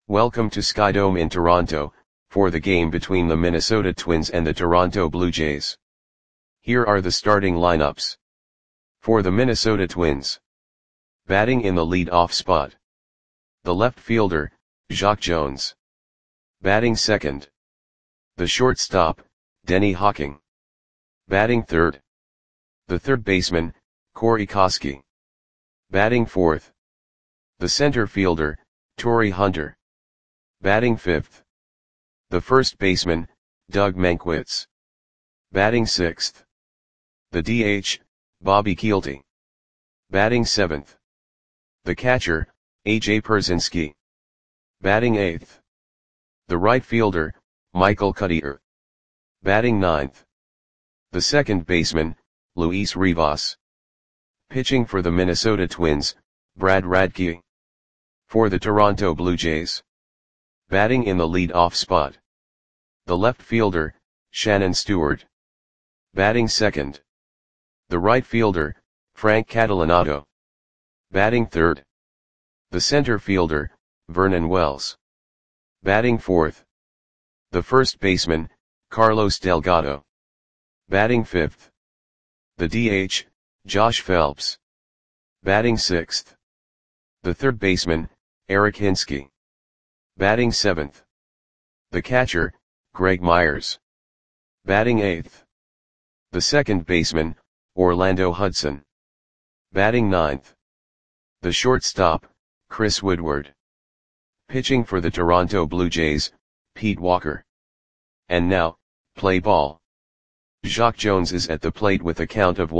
Welcome to Skydome in Toronto, for the game between the Minnesota Twins and the Toronto Blue Jays. Here are the starting lineups. For the Minnesota Twins. Batting in the lead-off spot. The left fielder, Jacque Jones. Batting second. The shortstop, Denny Hawking. Batting third. The third baseman, Corey Koskie. Batting fourth. The center fielder, Torii Hunter. Batting fifth. The first baseman, Doug Mankiewicz. Batting sixth. The DH, Bobby Kielty. Batting seventh. The catcher, AJ Pierzynski. Batting eighth. The right fielder, Michael Cuddyer. Batting ninth. The second baseman, Luis Rivas. Pitching for the Minnesota Twins, Brad Radke. For the Toronto Blue Jays. Batting in the lead-off spot. The left fielder, Shannon Stewart. Batting second. The right fielder, Frank Catalanotto. Batting third. The center fielder, Vernon Wells. Batting fourth. The first baseman, Carlos Delgado. Batting fifth. The DH, Josh Phelps. Batting sixth. The third baseman, Eric Hinske. Batting seventh. The catcher, Greg Myers. Batting eighth. The second baseman, Orlando Hudson. Batting ninth. The shortstop, Chris Woodward. Pitching for the Toronto Blue Jays, Pete Walker. And now, play ball. Jacque Jones is at the plate with a count of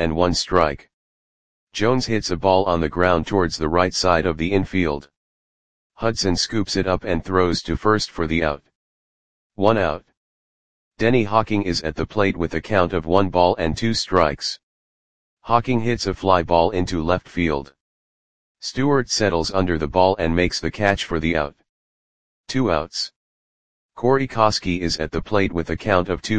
1-1 Jones hits a ball on the ground towards the right side of the infield. Hudson scoops it up and throws to first for the out. 1 out. Denny Hawking is at the plate with a count of 1-2. Hawking hits a fly ball into left field. Stewart settles under the ball and makes the catch for the out. 2 outs. Corey Koskie is at the plate with a count of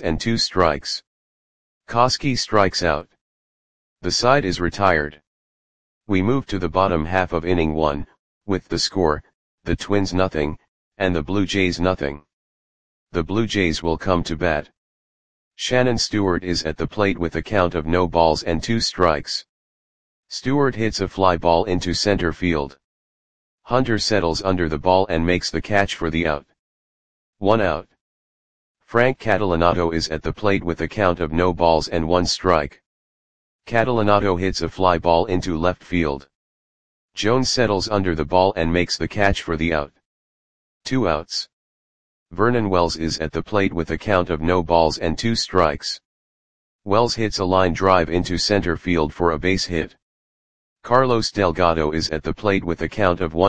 2-2. Koskie strikes out. The side is retired. We move to the bottom half of inning 1, with the score, the Twins nothing, and the Blue Jays nothing. The Blue Jays will come to bat. Shannon Stewart is at the plate with a count of 0-2. Stewart hits a fly ball into center field. Hunter settles under the ball and makes the catch for the out. 1 out. Frank Catalanotto is at the plate with a count of 0-1. Catalanotto hits a fly ball into left field. Jones settles under the ball and makes the catch for the out. 2 outs. Vernon Wells is at the plate with a count of 0-2. Wells hits a line drive into center field for a base hit. Carlos Delgado is at the plate with a count of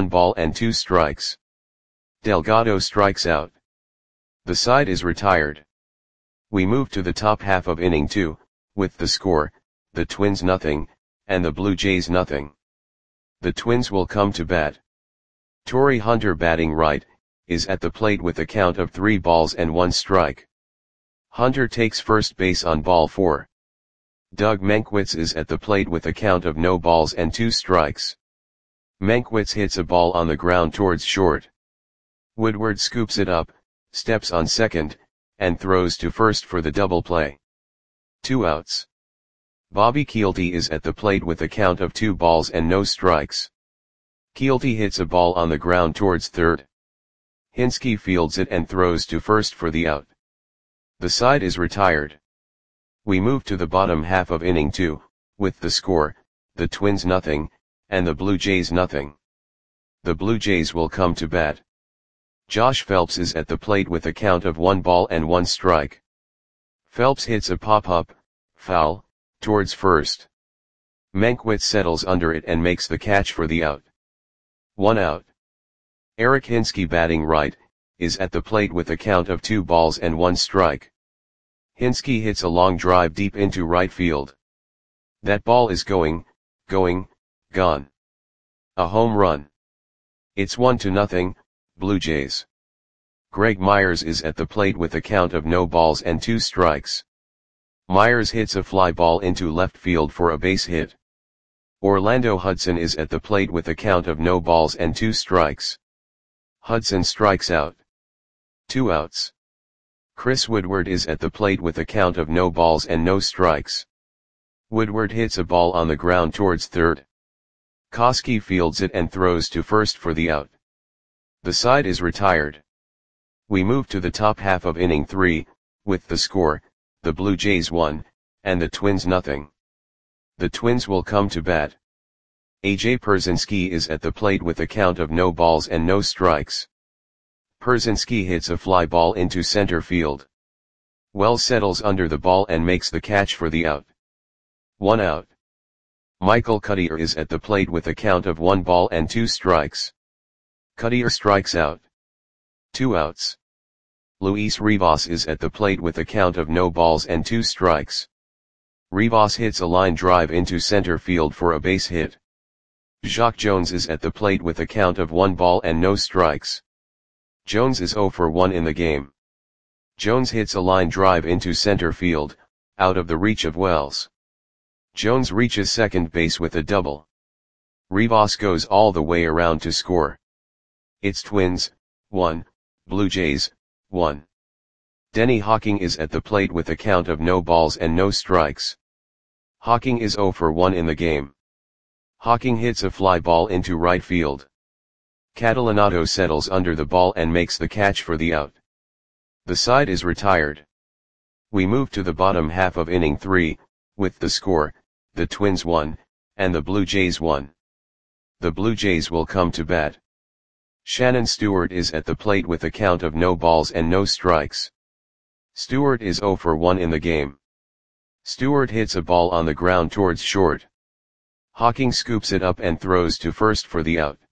1-2. Delgado strikes out. The side is retired. We move to the top half of inning 2, with the score, the Twins nothing, and the Blue Jays nothing. The Twins will come to bat. Torii Hunter batting right, is at the plate with a count of 3-1. Hunter takes first base on ball 4. Doug Mankiewicz is at the plate with a count of 0-2. Mankiewicz hits a ball on the ground towards short. Woodward scoops it up, steps on second, and throws to first for the double play. 2 outs. Bobby Kielty is at the plate with a count of 2-0. Kielty hits a ball on the ground towards third. Hinske fields it and throws to first for the out. The side is retired. We move to the bottom half of inning 2, with the score, the Twins nothing, and the Blue Jays nothing. The Blue Jays will come to bat. Josh Phelps is at the plate with a count of 1-1. Phelps hits a pop-up, foul, towards first. Mankiewicz settles under it and makes the catch for the out. 1 out. Eric Hinske batting right, is at the plate with a count of 2-1. Hinske hits a long drive deep into right field. That ball is going, gone. A home run. It's 1-0, Blue Jays. Greg Myers is at the plate with a count of 0-2. Myers hits a fly ball into left field for a base hit. Orlando Hudson is at the plate with a count of 0-2. Hudson strikes out. 2 outs. Chris Woodward is at the plate with a count of no balls and no strikes. Woodward hits a ball on the ground towards third. Koski fields it and throws to first for the out. The side is retired. We move to the top half of inning 3, with the score, the Blue Jays 1, and the Twins nothing. The Twins will come to bat. A.J. Pierzynski is at the plate with a count of no balls and no strikes. Pierzynski hits a fly ball into center field. Wells settles under the ball and makes the catch for the out. 1 out. Michael Cuddyer is at the plate with a count of 1 ball and 2 strikes. Cuddyer strikes out. 2 outs. Luis Rivas is at the plate with a count of no balls and 2 strikes. Rivas hits a line drive into center field for a base hit. Jacque Jones is at the plate with a count of 1 ball and no strikes. Jones is 0 for 1 in the game. Jones hits a line drive into center field, out of the reach of Wells. Jones reaches second base with a double. Rivas goes all the way around to score. It's Twins, 1, Blue Jays, 1. Denny Hawking is at the plate with a count of no balls and no strikes. Hawking is 0 for 1 in the game. Hawking hits a fly ball into right field. Catalanato settles under the ball and makes the catch for the out. The side is retired. We move to the bottom half of inning 3, with the score, the Twins 1, and the Blue Jays 1. The Blue Jays will come to bat. Shannon Stewart is at the plate with a count of no balls and no strikes. Stewart is 0 for 1 in the game. Stewart hits a ball on the ground towards short. Hawking scoops it up and throws to first for the out.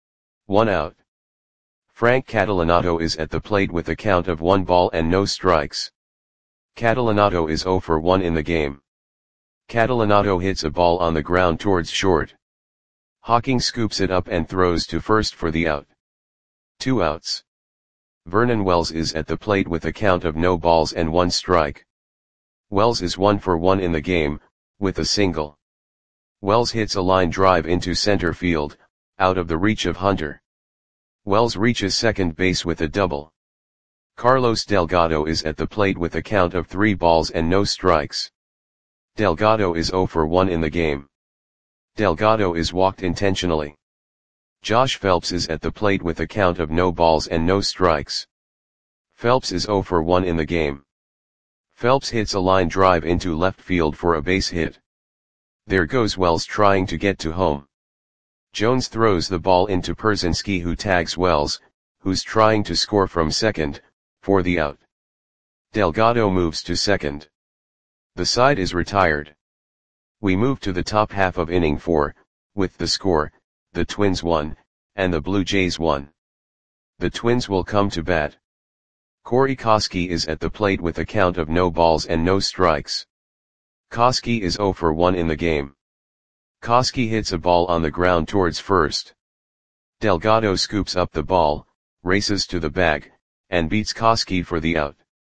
1 out. Frank Catalanato is at the plate with a count of 1 ball and no strikes. Catalanato is 0 for 1 in the game. Catalanato hits a ball on the ground towards short. Hawking scoops it up and throws to first for the out. 2 outs. Vernon Wells is at the plate with a count of no balls and 1 strike. Wells is 1 for 1 in the game, with a single. Wells hits a line drive into center field, out of the reach of Hunter. Wells reaches second base with a double. Carlos Delgado is at the plate with a count of 3 balls and no strikes. Delgado is 0 for 1 in the game. Delgado is walked intentionally. Josh Phelps is at the plate with a count of no balls and no strikes. Phelps is 0 for 1 in the game. Phelps hits a line drive into left field for a base hit. There goes Wells trying to get to home. Jones throws the ball into Pierzynski, who tags Wells, who's trying to score from second, for the out. Delgado moves to second. The side is retired. We move to the top half of inning 4, with the score, the Twins 1, and the Blue Jays 1. The Twins will come to bat. Corey Koski is at the plate with a count of no balls and no strikes. Koski is 0 for 1 in the game. Koski hits a ball on the ground towards first. Delgado scoops up the ball, races to the bag, and beats Koski for the out.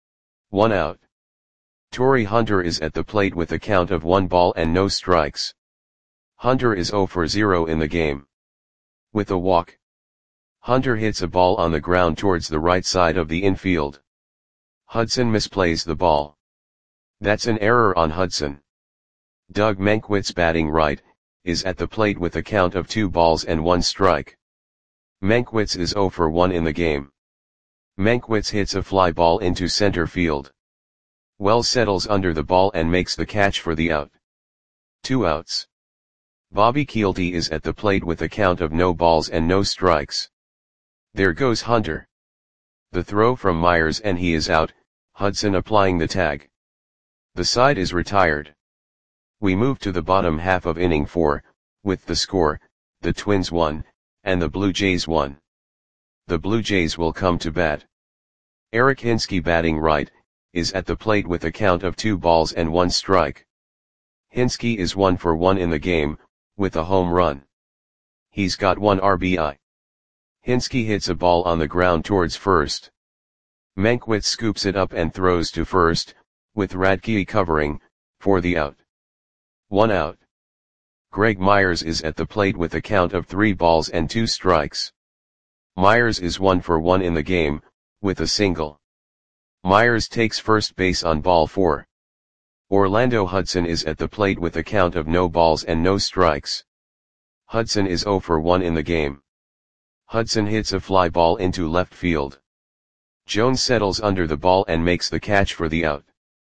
1 out. Torii Hunter is at the plate with a count of 1 ball and no strikes. Hunter is 0 for 0 in the game. With a walk. Hunter hits a ball on the ground towards the right side of the infield. Hudson misplays the ball. That's an error on Hudson. Doug Mankiewicz, batting right, is at the plate with a count of 2 balls and 1 strike. Mankiewicz is 0 for 1 in the game. Mankiewicz hits a fly ball into center field. Wells settles under the ball and makes the catch for the out. 2 outs. Bobby Kielty is at the plate with a count of no balls and no strikes. There goes Hunter. The throw from Myers and he is out, Hudson applying the tag. The side is retired. We move to the bottom half of inning 4, with the score, the Twins 1, and the Blue Jays 1. The Blue Jays will come to bat. Eric Hinske, batting right, is at the plate with a count of 2 balls and 1 strike. Hinske is 1 for 1 in the game, with a home run. He's got 1 RBI. Hinske hits a ball on the ground towards first. Mankiewicz scoops it up and throws to first, with Radke covering, for the out. 1 out. Greg Myers is at the plate with a count of 3 balls and 2 strikes. Myers is 1 for 1 in the game, with a single. Myers takes first base on ball 4. Orlando Hudson is at the plate with a count of no balls and no strikes. Hudson is 0 for 1 in the game. Hudson hits a fly ball into left field. Jones settles under the ball and makes the catch for the out.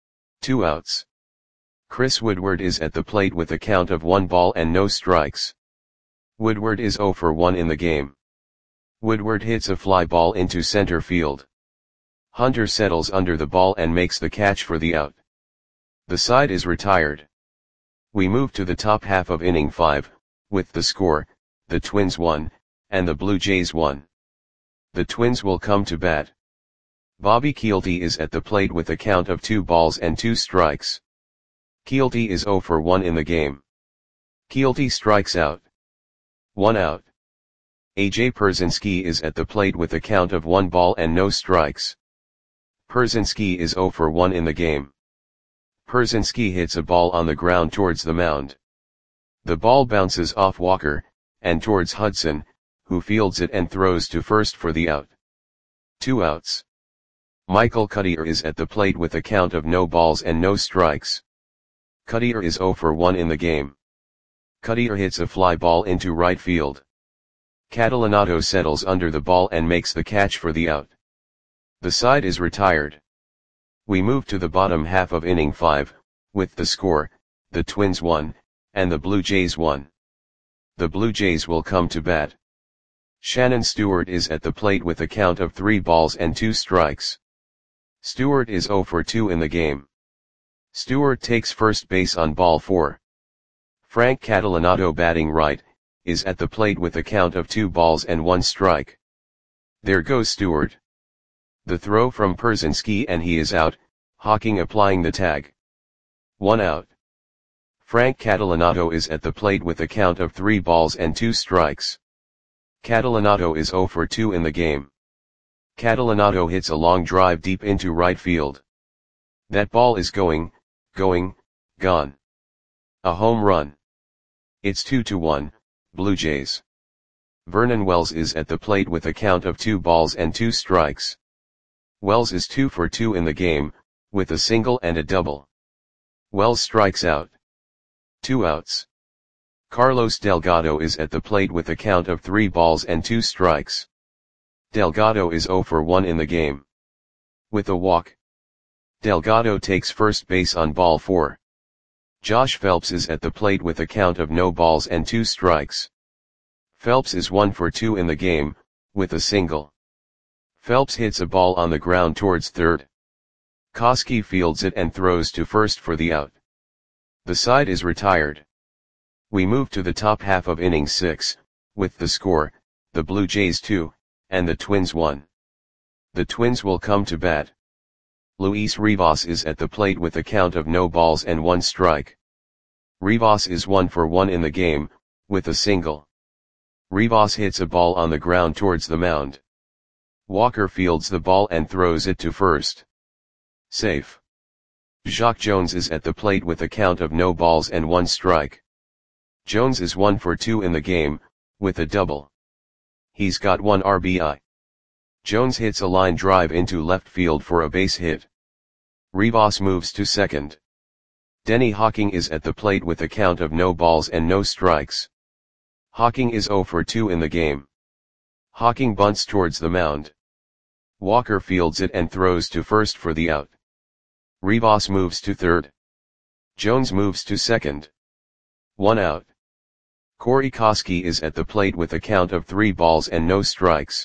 2 outs. Chris Woodward is at the plate with a count of 1 ball and no strikes. Woodward is 0 for 1 in the game. Woodward hits a fly ball into center field. Hunter settles under the ball and makes the catch for the out. The side is retired. We move to the top half of inning 5, with the score, the Twins 1, and the Blue Jays 1. The Twins will come to bat. Bobby Kielty is at the plate with a count of 2 balls and 2 strikes. Kielty is 0 for 1 in the game. Kielty strikes out. 1 out. A.J. Pierzynski is at the plate with a count of 1 ball and no strikes. Pierzynski is 0 for 1 in the game. Pierzynski hits a ball on the ground towards the mound. The ball bounces off Walker, and towards Hudson, who fields it and throws to first for the out. 2 outs. Michael Cuddyer is at the plate with a count of no balls and no strikes. Cuddyer is 0 for 1 in the game. Cuddyer hits a fly ball into right field. Catalanato settles under the ball and makes the catch for the out. The side is retired. We move to the bottom half of inning 5, with the score, the Twins 1, and the Blue Jays 1. The Blue Jays will come to bat. Shannon Stewart is at the plate with a count of 3 balls and 2 strikes. Stewart is 0 for 2 in the game. Stewart takes first base on ball 4. Frank Catalanato, batting right, is at the plate with a count of 2 balls and 1 strike. There goes Stewart. The throw from Pierzynski and he is out, Hawking applying the tag. 1 out. Frank Catalanato is at the plate with a count of 3 balls and 2 strikes. Catalanato is 0 for 2 in the game. Catalanato hits a long drive deep into right field. That ball is gone. A home run. It's 2-1, Blue Jays. Vernon Wells is at the plate with a count of 2 balls and 2 strikes. Wells is 2 for 2 in the game, with a single and a double. Wells strikes out. 2 outs. Carlos Delgado is at the plate with a count of 3 balls and 2 strikes. Delgado is 0 for 1 in the game. With a walk. Delgado takes first base on ball 4. Josh Phelps is at the plate with a count of no balls and 2 strikes. Phelps is 1 for 2 in the game, with a single. Phelps hits a ball on the ground towards third. Koski fields it and throws to first for the out. The side is retired. We move to the top half of inning 6, with the score, the Blue Jays 2, and the Twins 1. The Twins will come to bat. Luis Rivas is at the plate with a count of no balls and 1 strike. Rivas is 1 for 1 in the game, with a single. Rivas hits a ball on the ground towards the mound. Walker fields the ball and throws it to first. Safe. Jacque Jones is at the plate with a count of no balls and 1 strike. Jones is 1 for 2 in the game, with a double. He's got 1 RBI. Jones hits a line drive into left field for a base hit. Rivas moves to second. Denny Hawking is at the plate with a count of no balls and no strikes. Hawking is 0 for 2 in the game. Hawking bunts towards the mound. Walker fields it and throws to first for the out. Rivas moves to third. Jones moves to second. 1 out. Corey Koski is at the plate with a count of 3 balls and no strikes.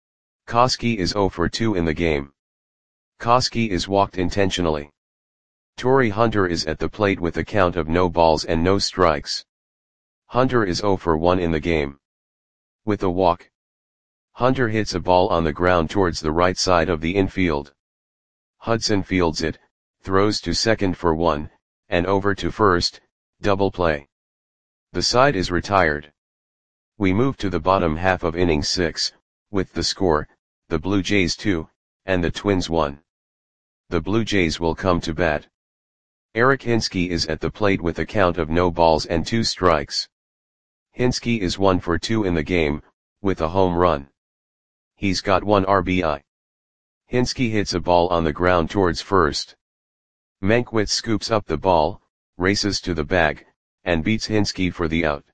Koski is 0 for 2 in the game. Koski is walked intentionally. Torii Hunter is at the plate with a count of no balls and no strikes. Hunter is 0 for 1 in the game. With a walk. Hunter hits a ball on the ground towards the right side of the infield. Hudson fields it, throws to second for 1, and over to first, double play. The side is retired. We move to the bottom half of inning 6, with the score, the Blue Jays 2, and the Twins 1. The Blue Jays will come to bat. Eric Hinske is at the plate with a count of no balls and 2 strikes. Hinske is 1 for 2 in the game, with a home run. He's got 1 RBI. Hinske hits a ball on the ground towards first. Mankiewicz scoops up the ball, races to the bag, and beats Hinske for the out.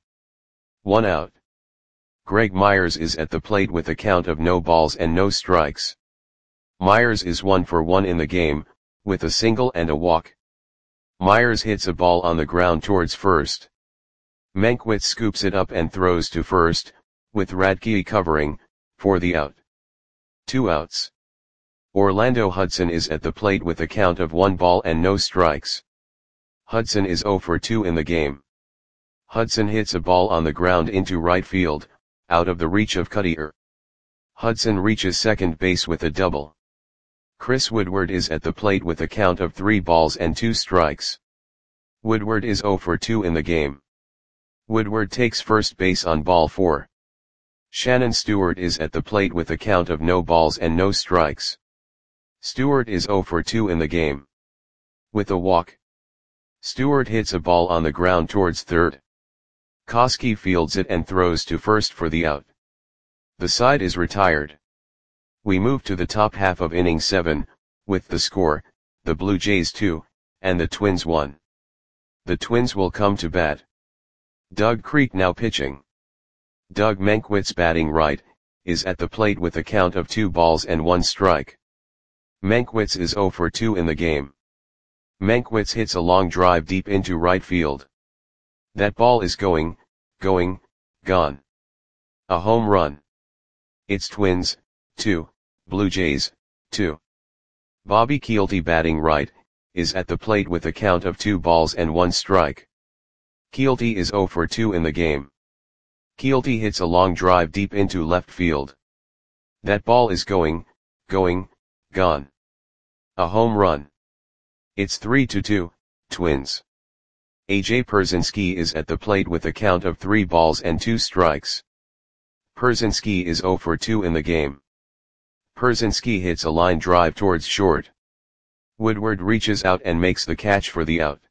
1 out. Greg Myers is at the plate with a count of no balls and no strikes. Myers is 1 for 1 in the game, with a single and a walk. Myers hits a ball on the ground towards first. Mankiewicz scoops it up and throws to first, with Radke covering, for the out. 2 outs. Orlando Hudson is at the plate with a count of 1 ball and no strikes. Hudson is 0 for 2 in the game. Hudson hits a ball on the ground into right field, out of the reach of Cutter. Hudson reaches second base with a double. Chris Woodward is at the plate with a count of 3 balls and 2 strikes. Woodward is 0 for 2 in the game. Woodward takes first base on ball 4. Shannon Stewart is at the plate with a count of no balls and no strikes. Stewart is 0 for 2 in the game. With a walk. Stewart hits a ball on the ground towards third. Koski fields it and throws to first for the out. The side is retired. We move to the top half of inning 7, with the score, the Blue Jays 2, and the Twins 1. The Twins will come to bat. Doug Creek now pitching. Doug Mankiewicz batting right, is at the plate with a count of 2 balls and 1 strike. Mankiewicz is 0 for 2 in the game. Mankiewicz hits a long drive deep into right field. That ball is going, gone. A home run. It's Twins, 2, Blue Jays, 2. Bobby Kielty batting right, is at the plate with a count of 2 balls and 1 strike. Kielty is 0 for 2 in the game. Kielty hits a long drive deep into left field. That ball is going, gone. A home run. It's 3-2, Twins. AJ Pierzynski is at the plate with a count of 3 balls and 2 strikes. Pierzynski is 0 for 2 in the game. Pierzynski hits a line drive towards short. Woodward reaches out and makes the catch for the out.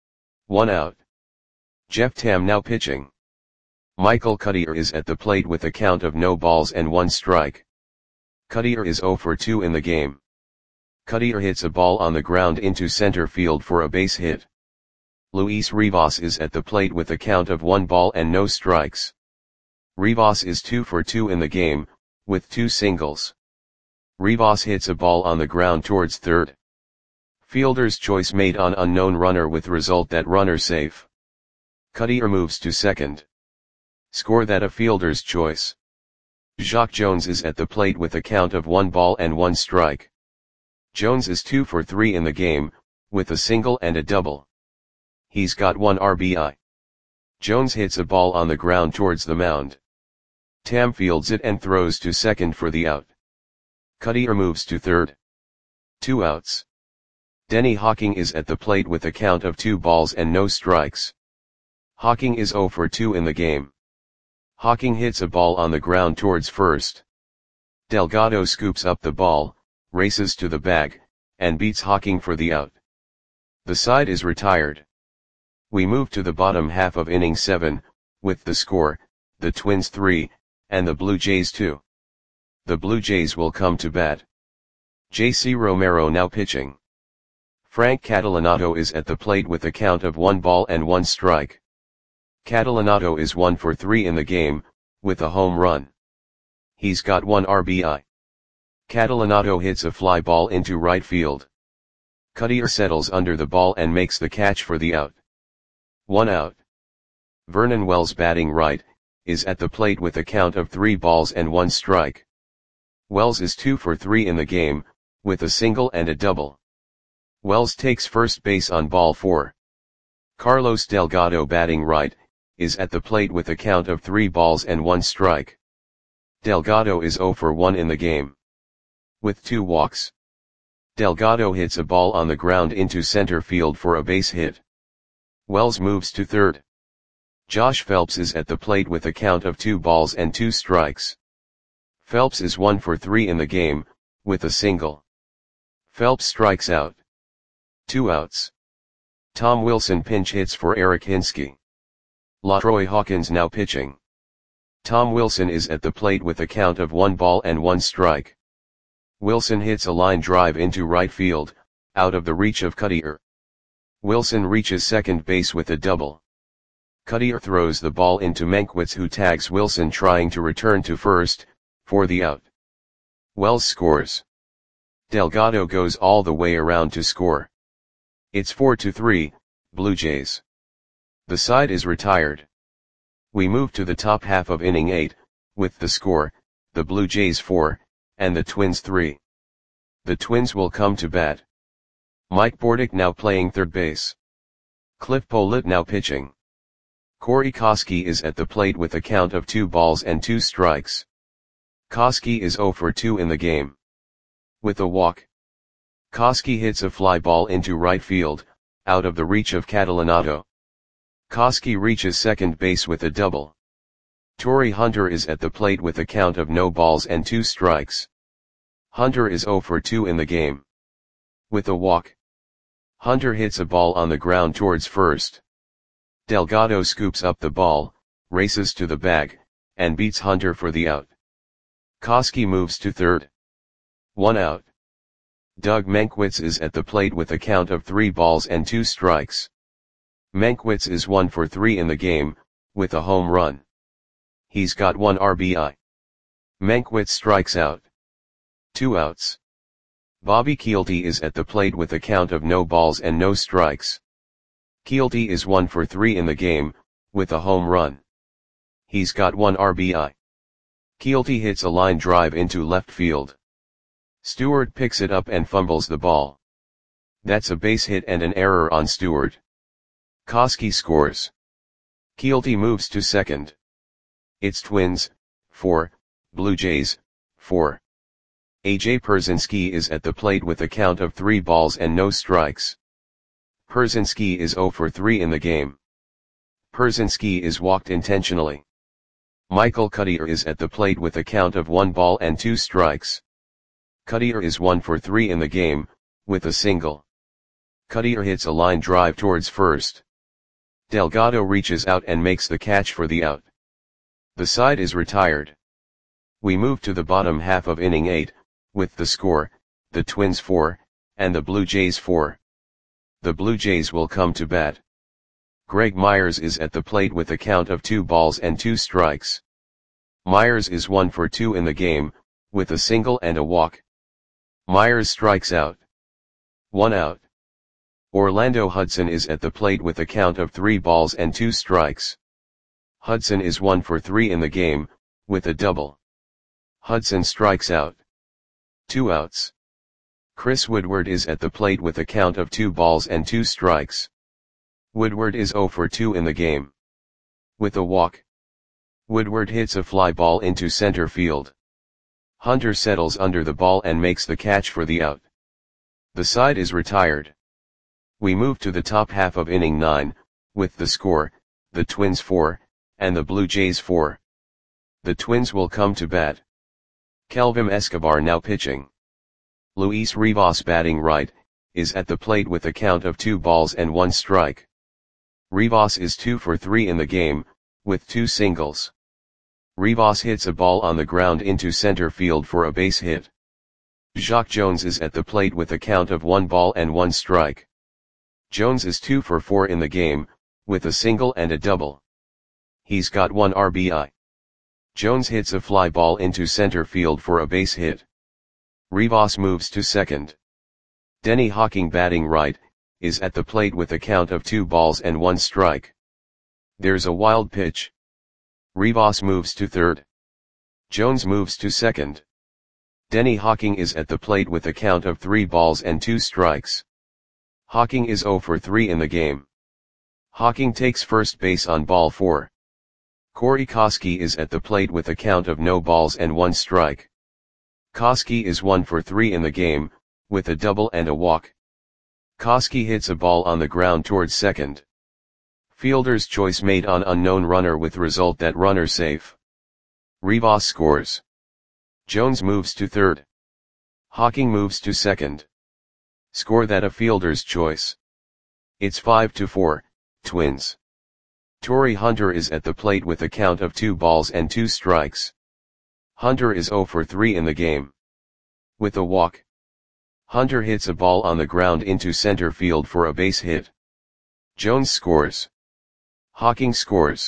1 out. Jeff Tam now pitching. Michael Cutter is at the plate with a count of no balls and 1 strike. Cutter is 0 for 2 in the game. Cutter hits a ball on the ground into center field for a base hit. Luis Rivas is at the plate with a count of 1 ball and no strikes. Rivas is 2 for 2 in the game, with 2 singles. Rivas hits a ball on the ground towards third. Fielder's choice made on unknown runner with result that runner safe. Cutter moves to second. Score that a fielder's choice. Jacque Jones is at the plate with a count of 1 ball and 1 strike. Jones is 2 for 3 in the game, with a single and a double. He's got 1 RBI. Jones hits a ball on the ground towards the mound. Tam fields it and throws to second for the out. Cutter moves to third. 2 outs. Denny Hawking is at the plate with a count of 2 balls and no strikes. Hawking is 0 for 2 in the game. Hawking hits a ball on the ground towards first. Delgado scoops up the ball, races to the bag, and beats Hawking for the out. The side is retired. We move to the bottom half of inning 7, with the score, the Twins 3, and the Blue Jays 2. The Blue Jays will come to bat. J.C. Romero now pitching. Frank Catalanato is at the plate with a count of 1 ball and 1 strike. Catalanato is 1 for 3 in the game, with a home run. He's got 1 RBI. Catalanato hits a fly ball into right field. Cutter settles under the ball and makes the catch for the out. 1 out. Vernon Wells batting right, is at the plate with a count of 3 balls and 1 strike. Wells is 2 for 3 in the game, with a single and a double. Wells takes first base on ball 4. Carlos Delgado batting right, is at the plate with a count of 3 balls and 1 strike. Delgado is 0 for 1 in the game. With 2 walks. Delgado hits a ball on the ground into center field for a base hit. Wells moves to third. Josh Phelps is at the plate with a count of 2 balls and 2 strikes. Phelps is 1 for 3 in the game, with a single. Phelps strikes out. 2 outs. Tom Wilson pinch hits for Eric Hinske. LaTroy Hawkins now pitching. Tom Wilson is at the plate with a count of 1 ball and 1 strike. Wilson hits a line drive into right field, out of the reach of Cuttier. Wilson reaches second base with a double. Cuttier throws the ball into Mankiewicz, who tags Wilson trying to return to first, for the out. Wells scores. Delgado goes all the way around to score. It's 4-3, Blue Jays. The side is retired. We move to the top half of inning 8, with the score, the Blue Jays 4, and the Twins 3. The Twins will come to bat. Mike Bordick now playing third base. Cliff Pollitt now pitching. Corey Koskie is at the plate with a count of 2 balls and 2 strikes. Koskie is 0 for 2 in the game. With a walk. Koskie hits a fly ball into right field, out of the reach of Catalanotto. Koskie reaches second base with a double. Torii Hunter is at the plate with a count of no balls and 2 strikes. Hunter is 0 for 2 in the game. With a walk. Hunter hits a ball on the ground towards first. Delgado scoops up the ball, races to the bag, and beats Hunter for the out. Koskie moves to third. 1 out. Doug Mankiewicz is at the plate with a count of 3 balls and 2 strikes. Mankiewicz is 1 for 3 in the game, with a home run. He's got 1 RBI. Mankiewicz strikes out. 2 outs. Bobby Kielty is at the plate with a count of no balls and no strikes. Kielty is 1 for 3 in the game, with a home run. He's got 1 RBI. Kielty hits a line drive into left field. Stewart picks it up and fumbles the ball. That's a base hit and an error on Stewart. Koskie scores. Kielty moves to second. It's Twins, 4, Blue Jays, 4. AJ Pierzynski is at the plate with a count of 3 balls and no strikes. Pierzynski is 0 for 3 in the game. Pierzynski is walked intentionally. Michael Cuttier is at the plate with a count of 1 ball and 2 strikes. Cuttier is 1 for 3 in the game, with a single. Cuttier hits a line drive towards first. Delgado reaches out and makes the catch for the out. The side is retired. We move to the bottom half of inning 8, with the score, the Twins 4, and the Blue Jays 4. The Blue Jays will come to bat. Greg Myers is at the plate with a count of 2 balls and 2 strikes. Myers is 1 for 2 in the game, with a single and a walk. Myers strikes out. 1 out. Orlando Hudson is at the plate with a count of 3 balls and 2 strikes. Hudson is 1 for 3 in the game, with a double. Hudson strikes out. 2 outs. Chris Woodward is at the plate with a count of 2 balls and 2 strikes. Woodward is 0 for 2 in the game. With a walk. Woodward hits a fly ball into center field. Hunter settles under the ball and makes the catch for the out. The side is retired. We move to the top half of inning 9, with the score, the Twins 4, and the Blue Jays 4. The Twins will come to bat. Kelvin Escobar now pitching. Luis Rivas batting right, is at the plate with a count of 2 balls and 1 strike. Rivas is 2 for 3 in the game, with 2 singles. Rivas hits a ball on the ground into center field for a base hit. Jacque Jones is at the plate with a count of 1 ball and 1 strike. Jones is 2 for 4 in the game, with a single and a double. He's got 1 RBI. Jones hits a fly ball into center field for a base hit. Rivas moves to second. Denny Hawking batting right, is at the plate with a count of 2 balls and 1 strike. There's a wild pitch. Rivas moves to third. Jones moves to second. Denny Hawking is at the plate with a count of 3 balls and 2 strikes. Hawking is 0 for 3 in the game. Hawking takes first base on ball 4. Corey Koskie is at the plate with a count of no balls and 1 strike. Koskie is 1 for 3 in the game, with a double and a walk. Koskie hits a ball on the ground towards second. Fielder's choice made on unknown runner with result that runner safe. Rivas scores. Jones moves to third. Hawking moves to second. Score that a fielder's choice. It's 5-4, Twins. Torii Hunter is at the plate with a count of 2 balls and 2 strikes. Hunter is 0 for 3 in the game. With a walk, Hunter hits a ball on the ground into center field for a base hit. Jones scores. Hawking scores.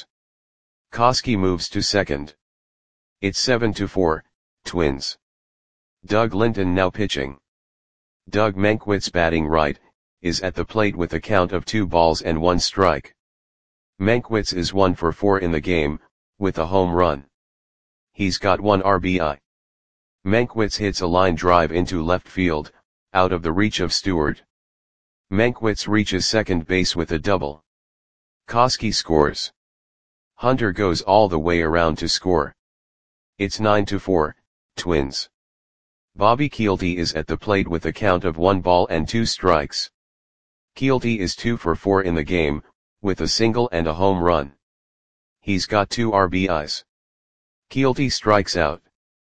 Koski moves to second. It's 7-4, Twins. Doug Linton now pitching. Doug Mankiewicz batting right, is at the plate with a count of 2 balls and 1 strike. Mankiewicz is 1 for 4 in the game, with a home run. He's got 1 RBI. Mankiewicz hits a line drive into left field, out of the reach of Stewart. Mankiewicz reaches second base with a double. Koski scores. Hunter goes all the way around to score. It's 9-4, Twins. Bobby Kielty is at the plate with a count of 1 ball and 2 strikes. Kielty is 2 for 4 in the game, with a single and a home run. He's got 2 RBIs. Kielty strikes out.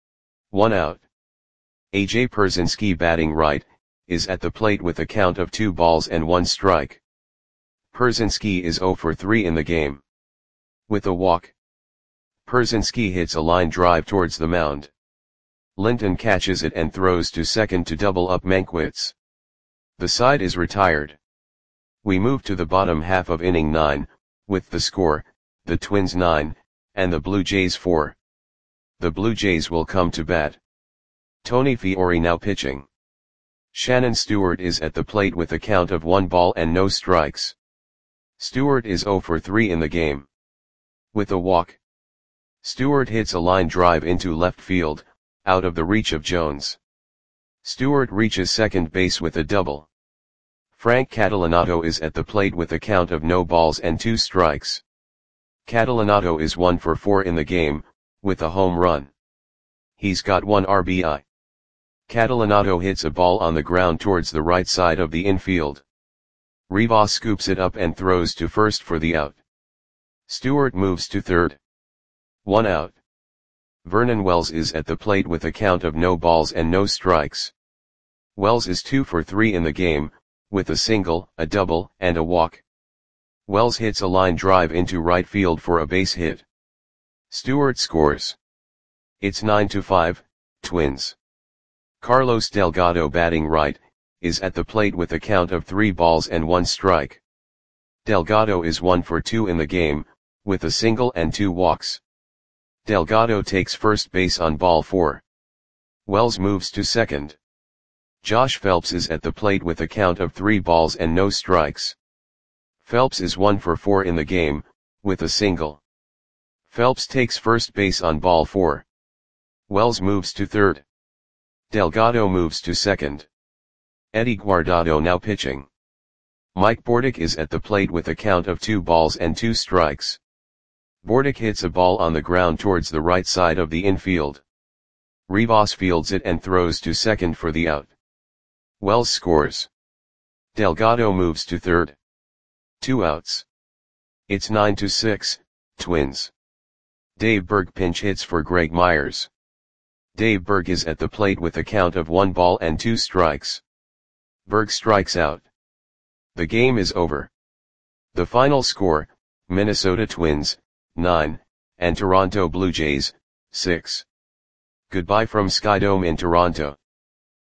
1 out. AJ Pierzynski batting right, is at the plate with a count of 2 balls and 1 strike. Pierzynski is 0 for 3 in the game. With a walk, Pierzynski hits a line drive towards the mound. Linton catches it and throws to second to double up Mankiewicz. The side is retired. We move to the bottom half of inning 9, with the score, the Twins 9, and the Blue Jays 4. The Blue Jays will come to bat. Tony Fiore now pitching. Shannon Stewart is at the plate with a count of 1 ball and no strikes. Stewart is 0 for 3 in the game. With a walk, Stewart hits a line drive into left field, out of the reach of Jones. Stewart reaches second base with a double. Frank Catalanato is at the plate with a count of no balls and 2 strikes. Catalanato is 1 for 4 in the game, with a home run. He's got 1 RBI. Catalanato hits a ball on the ground towards the right side of the infield. Rivas scoops it up and throws to first for the out. Stewart moves to third. 1 out. Vernon Wells is at the plate with a count of no balls and no strikes. Wells is 2 for 3 in the game, with a single, a double, and a walk. Wells hits a line drive into right field for a base hit. Stewart scores. It's 9-5, Twins. Carlos Delgado batting right, is at the plate with a count of 3 balls and 1 strike. Delgado is 1 for 2 in the game, with a single and 2 walks. Delgado takes first base on ball 4. Wells moves to second. Josh Phelps is at the plate with a count of 3 balls and no strikes. Phelps is 1 for 4 in the game, with a single. Phelps takes first base on ball 4. Wells moves to third. Delgado moves to second. Eddie Guardado now pitching. Mike Bordick is at the plate with a count of 2 balls and 2 strikes. Bordick hits a ball on the ground towards the right side of the infield. Rivas fields it and throws to second for the out. Wells scores. Delgado moves to third. 2 outs. It's 9-6, Twins. Dave Berg pinch hits for Greg Myers. Dave Berg is at the plate with a count of 1 ball and 2 strikes. Berg strikes out. The game is over. The final score, Minnesota Twins, 9, and Toronto Blue Jays, 6. Goodbye from Skydome in Toronto.